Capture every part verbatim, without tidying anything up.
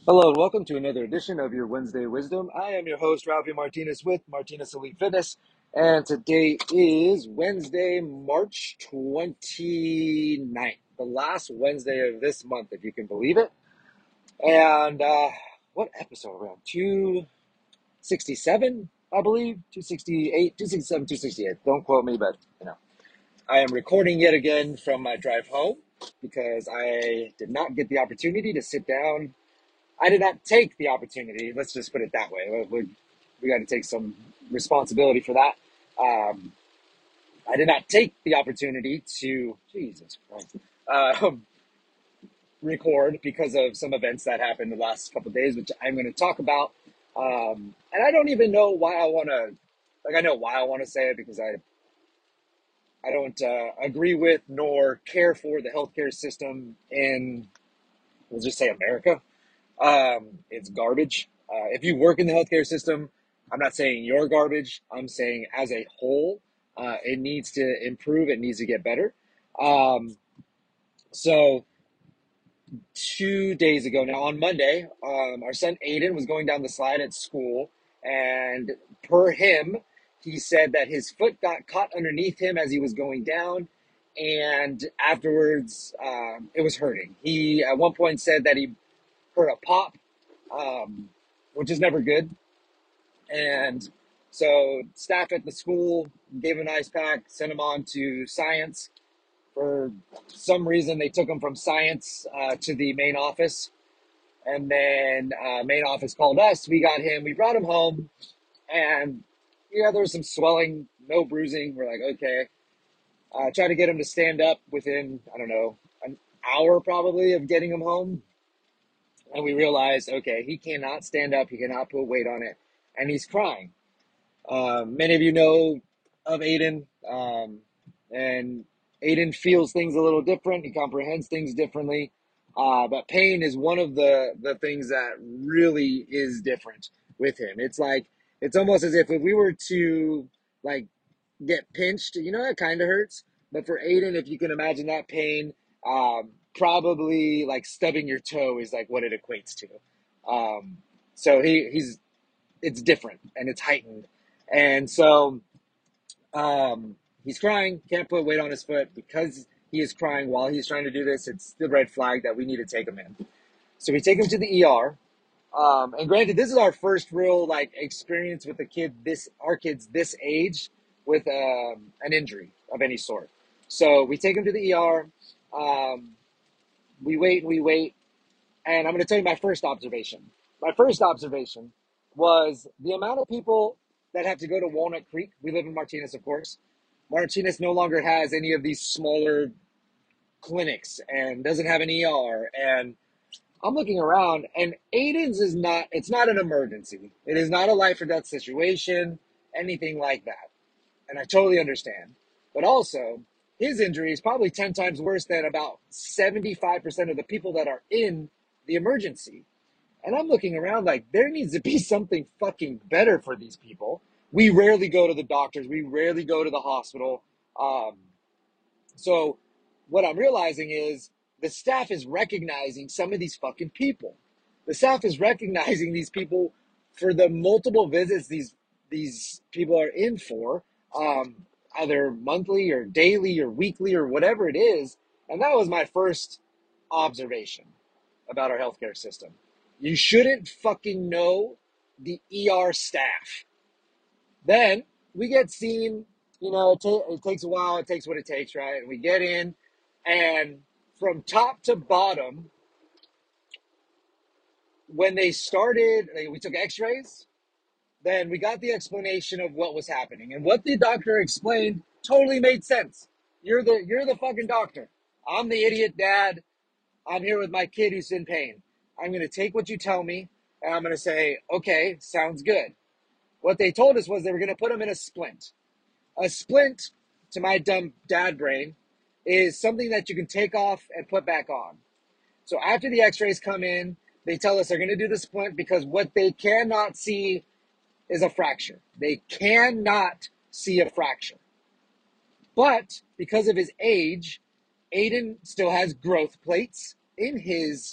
Hello and welcome to another edition of your Wednesday Wisdom. I am your host, Ralphie Martinez with Martinez Elite Fitness, and today is Wednesday, March twenty-ninth, the last Wednesday of this month, if you can believe it. And uh, what episode are we on? two sixty-seven, I believe? two sixty-eight, two sixty-seven, two sixty-eight. Don't quote me, but you know. I am recording yet again from my drive home because I did not get the opportunity to sit down. I did not take the opportunity. Let's just put it that way. We, we got to take some responsibility for that. Um, I did not take the opportunity to, Jesus Christ, um, record because of some events that happened the last couple of days, which I'm going to talk about. Um, and I don't even know why I want to, like, I know why I want to say it because I, I don't uh, agree with nor care for the healthcare system in, we'll just say America. Um, it's garbage. Uh, if you work in the healthcare system, I'm not saying you're garbage. I'm saying as a whole, uh, it needs to improve. It needs to get better. Um, so two days ago now, on Monday, um, our son Aiden was going down the slide at school, and per him, he said that his foot got caught underneath him as he was going down, and afterwards, um, it was hurting. He at one point said that he heard a pop, um, which is never good. And so staff at the school gave him an ice pack, sent him on to science. For some reason, they took him from science uh, to the main office. And then uh, main office called us. We got him. We brought him home. And yeah, there was some swelling, no bruising. We're like, okay. Uh, tried to get him to stand up within, I don't know, an hour probably of getting him home. And we realized, okay, he cannot stand up. He cannot put weight on it. And he's crying. Um, many of you know of Aiden. Um, and Aiden feels things a little different. He comprehends things differently. Uh, but pain is one of the, the things that really is different with him. It's like, it's almost as if if we were to like get pinched, you know, it kind of hurts. But for Aiden, if you can imagine that pain, um, probably like stubbing your toe is like what it equates to. Um, so he, he's, it's different and it's heightened. And so um, he's crying, can't put weight on his foot because he is crying while he's trying to do this. It's the red flag that we need to take him in. So we take him to the E R. Um, and granted, this is our first real like experience with a kid this our kids this age with um, an injury of any sort. So we take him to the E R. Um, we wait and we wait, and I'm going to tell you my first observation. My first observation was the amount of people that have to go to Walnut Creek. We live in Martinez, of course. Martinez no longer has any of these smaller clinics and doesn't have an E R. And I'm looking around, and Aiden's is not, it's not an emergency. It is not a life or death situation, anything like that. And I totally understand. But also, his injury is probably ten times worse than about seventy-five percent of the people that are in the emergency. And I'm looking around like there needs to be something fucking better for these people. We rarely go to the doctors. We rarely go to the hospital. Um, so what I'm realizing is the staff is recognizing some of these fucking people. The staff is recognizing these people for the multiple visits these these people are in for, um, either monthly or daily or weekly or whatever it is. And that was my first observation about our healthcare system. You shouldn't fucking know the E R staff. Then we get seen, you know, it, ta- it takes a while, it takes what it takes, right? And we get in, and from top to bottom, when they started, like, we took x rays, then we got the explanation of what was happening. And what the doctor explained totally made sense. You're the you're the fucking doctor. I'm the idiot dad. I'm here with my kid who's in pain. I'm going to take what you tell me, and I'm going to say, okay, sounds good. What they told us was they were going to put him in a splint. A splint, to my dumb dad brain, is something that you can take off and put back on. So after the x-rays come in, they tell us they're going to do the splint because what they cannot see is a fracture. They cannot see a fracture. But because of his age, Aiden still has growth plates in his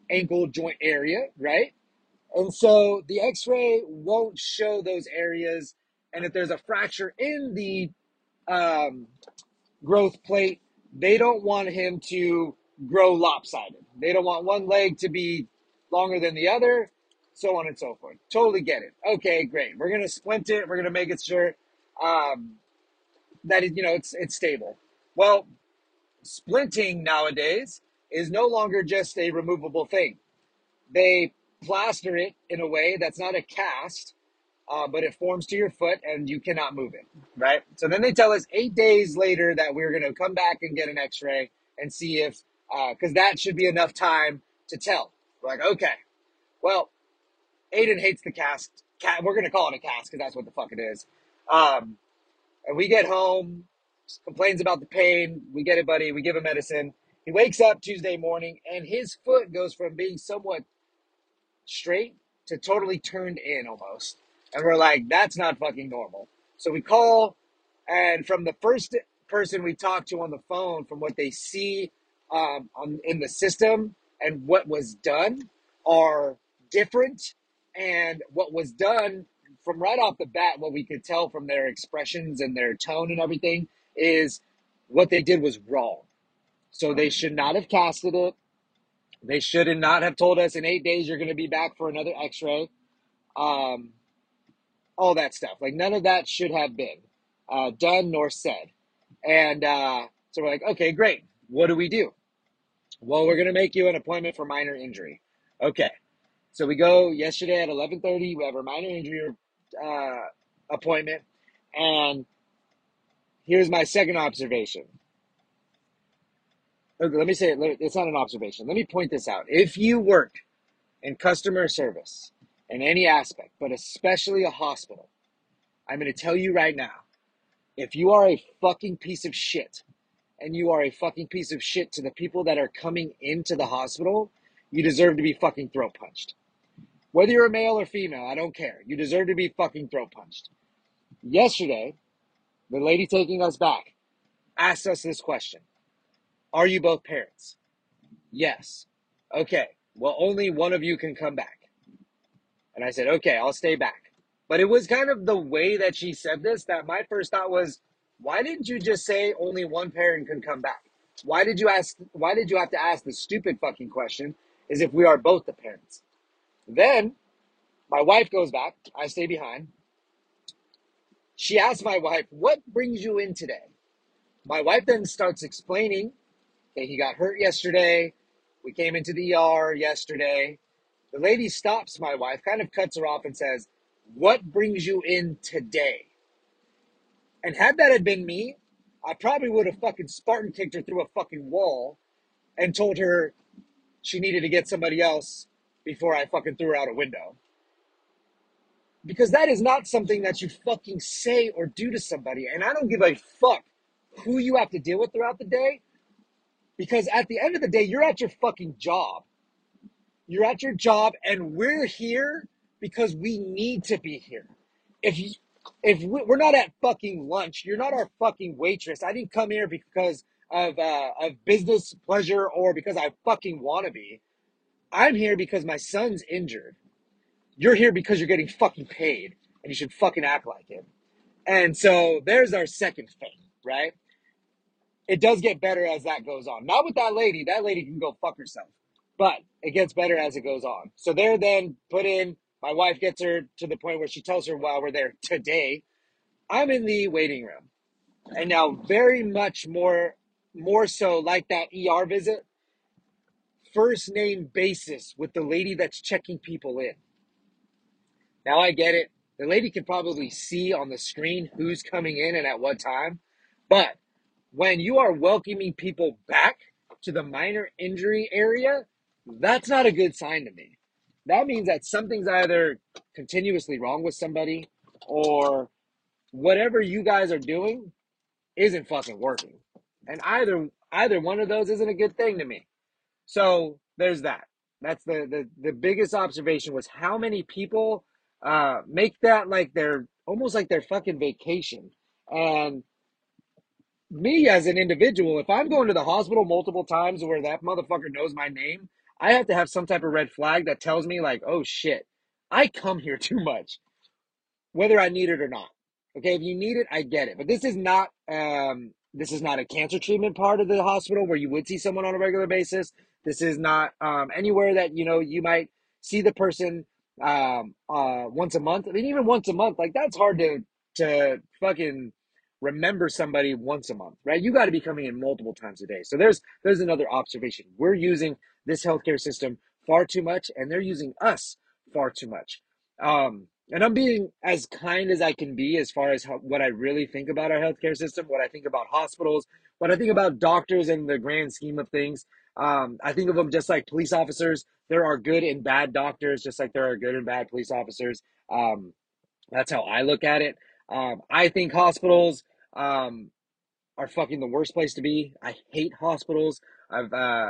ankle joint area, right? And so the x-ray won't show those areas. And if there's a fracture in the um, growth plate, they don't want him to grow lopsided. They don't want one leg to be longer than the other, so on and so forth. Totally get it. Okay, great. We're going to splint it. We're going to make it sure um, that it, you know, it's it's stable. Well, splinting nowadays is no longer just a removable thing. They plaster it in a way that's not a cast, uh, but it forms to your foot and you cannot move it, right? So then they tell us eight days later that we're going to come back and get an x-ray and see if, because uh, that should be enough time to tell. We're like, okay, well, Aiden hates the cast. Cat, we're going to call it a cast because that's what the fuck it is. Um, and we get home, complains about the pain. We get it, buddy. We give him medicine. He wakes up Tuesday morning and his foot goes from being somewhat straight to totally turned in almost. And we're like, that's not fucking normal. So we call, and from the first person we talk to on the phone, from what they see um, on in the system and what was done are different. And what was done from right off the bat, what we could tell from their expressions and their tone and everything is what they did was wrong. So they should not have casted it. They should not have told us in eight days you're going to be back for another x-ray. Um, all that stuff. Like, none of that should have been uh, done nor said. And uh, so we're like, okay, great. What do we do? Well, we're going to make you an appointment for minor injury. Okay. So we go yesterday at eleven thirty. We have our minor injury uh, appointment. And here's my second observation. Okay, let me say it. It's not an observation. Let me point this out. If you work in customer service in any aspect, but especially a hospital, I'm going to tell you right now, if you are a fucking piece of shit and you are a fucking piece of shit to the people that are coming into the hospital, you deserve to be fucking throat punched. Whether you're a male or female, I don't care. You deserve to be fucking throat punched. Yesterday, the lady taking us back asked us this question. Are you both parents? Yes. Okay. Well, only one of you can come back. And I said, okay, I'll stay back. But it was kind of the way that she said this that my first thought was, why didn't you just say only one parent can come back? Why did you ask, why did you have to ask the stupid fucking question is if we are both the parents? Then my wife goes back. I stay behind. She asks my wife, what brings you in today? My wife then starts explaining, okay, he got hurt yesterday. We came into the E R yesterday. The lady stops my wife, kind of cuts her off and says, what brings you in today? And had that had been me, I probably would have fucking Spartan kicked her through a fucking wall and told her she needed to get somebody else before I fucking threw her out a window. Because that is not something that you fucking say or do to somebody. And I don't give a fuck who you have to deal with throughout the day. Because at the end of the day, you're at your fucking job. You're at your job and we're here because we need to be here. If you, if we're not at fucking lunch, you're not our fucking waitress. I didn't come here because of uh, of business pleasure or because I fucking want to be. I'm here because my son's injured. You're here because you're getting fucking paid and you should fucking act like it. And so there's our second thing, right? It does get better as that goes on. Not with that lady. That lady can go fuck herself. But it gets better as it goes on. So they're then put in. My wife gets her to the point where she tells her while we're there today, I'm in the waiting room. And now very much more, more so like that E R visit, first name basis with the lady that's checking people in. Now I get it. The lady can probably see on the screen who's coming in and at what time. But when you are welcoming people back to the minor injury area, that's not a good sign to me. That means that something's either continuously wrong with somebody or whatever you guys are doing isn't fucking working. And either either one of those isn't a good thing to me. So there's that. That's the, the, the biggest observation was how many people uh, make that like their, almost like their fucking vacation. And me as an individual, if I'm going to the hospital multiple times where that motherfucker knows my name, I have to have some type of red flag that tells me like, oh shit, I come here too much, whether I need it or not. Okay, if you need it, I get it. But this is not um this is not a cancer treatment part of the hospital where you would see someone on a regular basis. This is not um anywhere that, you know, you might see the person um uh once a month. I mean, even once a month, like that's hard to to fucking remember somebody once a month, right? You got to be coming in multiple times a day. So there's there's another observation. We're using this healthcare system far too much, and they're using us far too much. Um, and I'm being as kind as I can be as far as how, what I really think about our healthcare system, what I think about hospitals, what I think about doctors in the grand scheme of things. Um, I think of them just like police officers. There are good and bad doctors, just like there are good and bad police officers. Um, that's how I look at it. Um, I think hospitals um, are fucking the worst place to be. I hate hospitals. I've uh,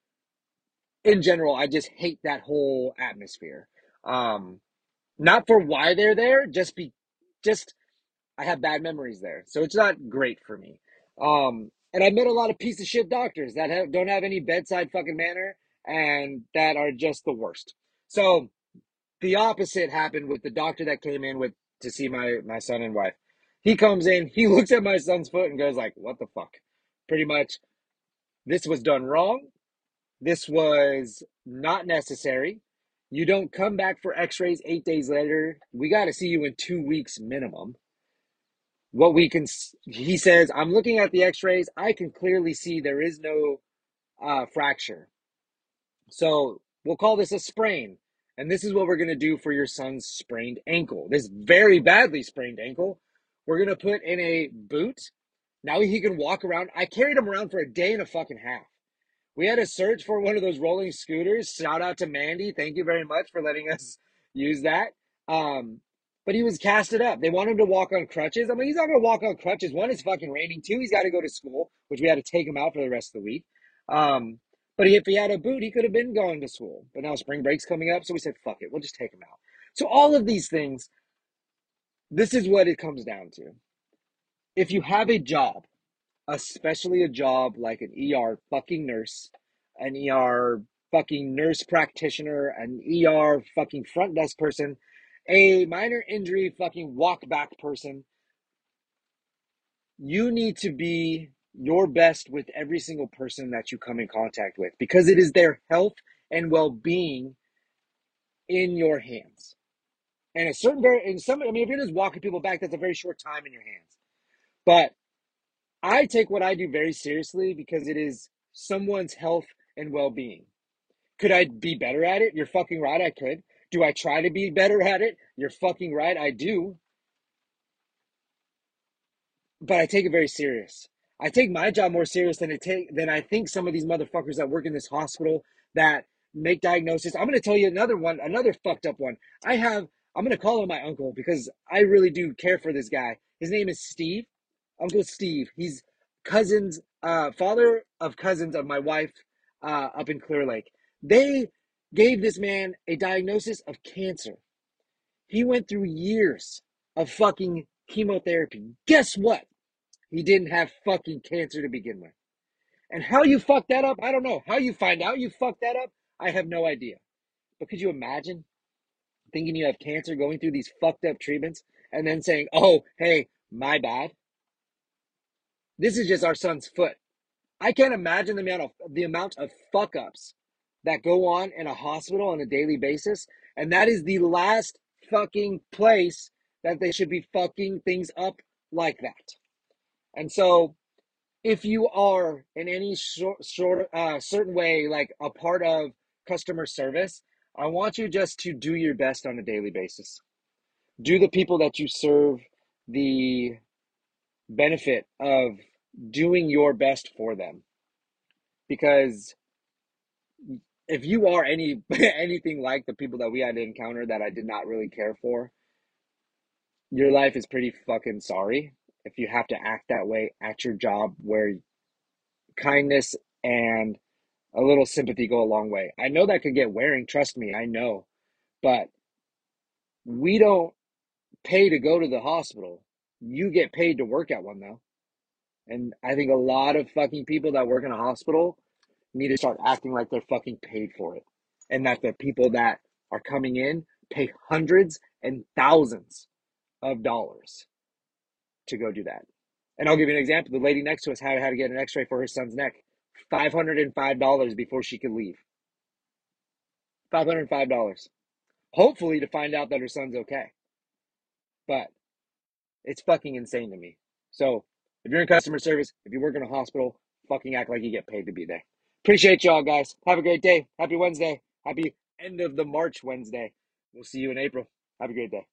in general, I just hate that whole atmosphere. Um, not for why they're there, just be, just I have bad memories there, so it's not great for me. Um, and I met a lot of piece of shit doctors that have, don't have any bedside fucking manner and that are just the worst. So the opposite happened with the doctor that came in with to see my my son and wife. He comes in, he looks at my son's foot and goes like, "What the fuck?" Pretty much, this was done wrong. This was not necessary. You don't come back for x-rays eight days later. We got to see you in two weeks minimum. What we can, he says, I'm looking at the x-rays. I can clearly see there is no uh, fracture. So we'll call this a sprain. And this is what we're going to do for your son's sprained ankle. This very badly sprained ankle, we're going to put in a boot. Now he can walk around. I carried him around for a day and a fucking half. We had to search for one of those rolling scooters. Shout out to Mandy. Thank you very much for letting us use that. Um, but he was casted up. They want him to walk on crutches. I mean, he's not going to walk on crutches. One, it's fucking raining. Two, he's got to go to school, which we had to take him out for the rest of the week. Um, but if he had a boot, he could have been going to school. But now spring break's coming up, so we said, fuck it. We'll just take him out. So all of these things, this is what it comes down to. If you have a job, especially a job like an E R fucking nurse, an E R fucking nurse practitioner, an E R fucking front desk person, a minor injury fucking walk back person, you need to be your best with every single person that you come in contact with because it is their health and well-being in your hands. And a certain very, in some, I mean, if you're just walking people back, that's a very short time in your hands. But I take what I do very seriously because it is someone's health and well-being. Could I be better at it? You're fucking right, I could. Do I try to be better at it? You're fucking right, I do. But I take it very serious. I take my job more serious than it take than I think some of these motherfuckers that work in this hospital that make diagnosis. I'm gonna tell you another one, another fucked up one. I have I'm gonna call him my uncle because I really do care for this guy. His name is Steve. Uncle Steve. He's cousins, uh, father of cousins of my wife uh, up in Clear Lake. They gave this man a diagnosis of cancer. He went through years of fucking chemotherapy. Guess what? He didn't have fucking cancer to begin with. And how you fuck that up, I don't know. How you find out you fucked that up, I have no idea. But could you imagine thinking you have cancer, going through these fucked up treatments, and then saying, oh, hey, my bad? This is just our son's foot. I can't imagine the amount of the amount of fuck ups that go on in a hospital on a daily basis. And that is the last fucking place that they should be fucking things up like that. And so if you are in any short, short uh, certain way, like a part of customer service, I want you just to do your best on a daily basis. Do the people that you serve the benefit of doing your best for them. Because if you are any anything like the people that we had to encounter that I did not really care for, your life is pretty fucking sorry if you have to act that way at your job where kindness and a little sympathy go a long way. I know that could get wearing, trust me, I know. But we don't pay to go to the hospital. You get paid to work at one though. And I think a lot of fucking people that work in a hospital need to start acting like they're fucking paid for it. And that the people that are coming in pay hundreds and thousands of dollars to go do that. And I'll give you an example. The lady next to us had, had to get an x ray for her son's neck. five hundred five dollars before she could leave. five hundred five dollars. Hopefully to find out that her son's okay. But it's fucking insane to me. So if you're in customer service, if you work in a hospital, fucking act like you get paid to be there. Appreciate y'all, guys. Have a great day. Happy Wednesday. Happy end of the March Wednesday. We'll see you in April. Have a great day.